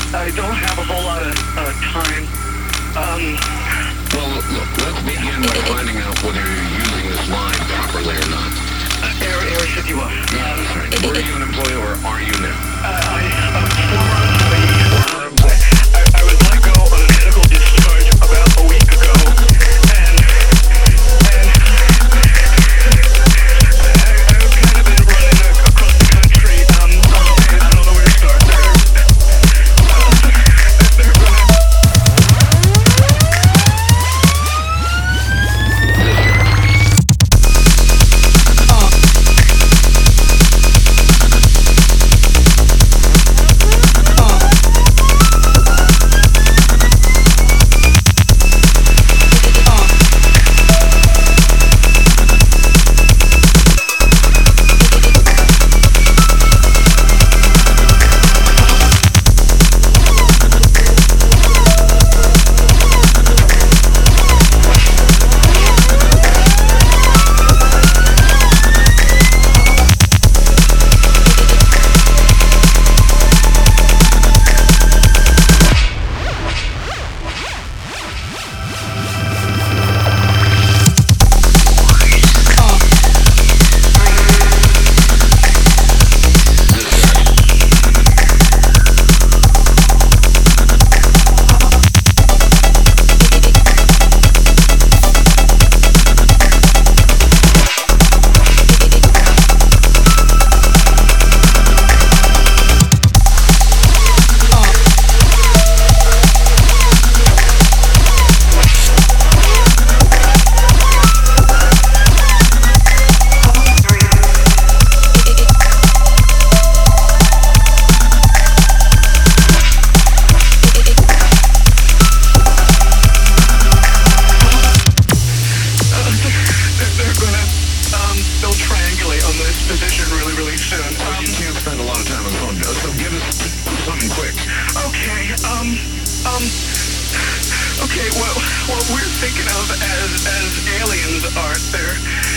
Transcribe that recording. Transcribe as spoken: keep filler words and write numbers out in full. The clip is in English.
I don't have a whole lot of uh, time. Um, Well, look, let's begin by finding out whether you're using this line properly or not. uh, Area, Area fifty-one. Yeah, that's right. Were you an employee or are you now? Uh, I, I'm a former employee. Former employee. I, I was let go on a medical discharge about a week ago, and, and I, I've kind of been running a- across the country, um, and I don't know where to start. They're, they're gonna... They're gonna, um, they'll triangulate on this position really, really soon. Well, Um, you can't spend a lot of time on the phone, Joe, so give us something quick. okay, um, um, okay, well, what we're thinking of as, as aliens, Art, they're,